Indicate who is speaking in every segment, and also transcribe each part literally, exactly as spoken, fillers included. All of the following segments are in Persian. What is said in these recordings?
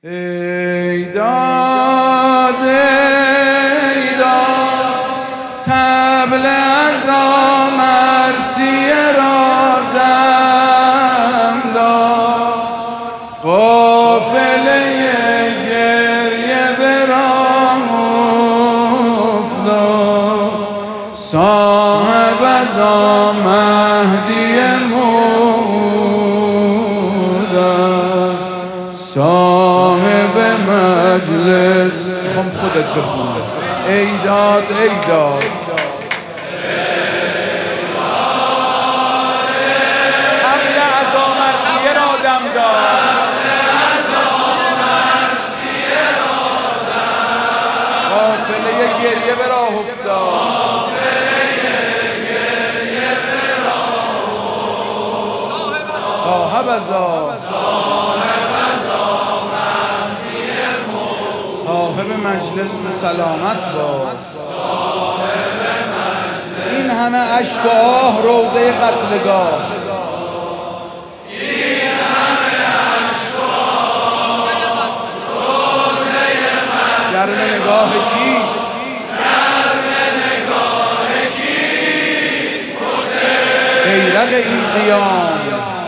Speaker 1: ای داد ای داد طبل عزا مرثیه را دم داد، قافله گریه به راه افتاد، صاحب عزا مهدی مودم، صاحب مجلس. میخوام خودت بخونم. ای داد ای داد طبل عزا مرثیه را دم داد، قافله گریه به راه افتاد، صاحب عزا صاحب مجلس به سلامت باد. این همه اشک و آه روضه قتلگاه، گرم نگاه چیست؟ بیرق این قیام،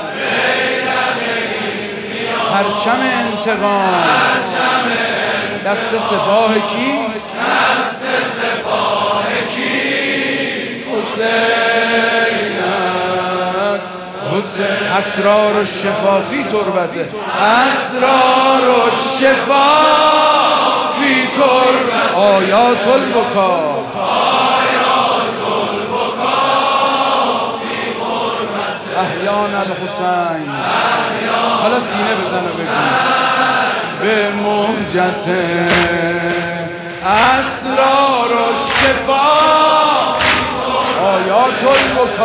Speaker 1: پرچم انتقام، دست سپاه کیست؟ حسین است، حسین. اسرار و شفا فی تربته، اسرار و شفا فی تربته، آیات البکا، احیان الحسین. حالا سینه بزن و بگو به مهجت اسرار و شفا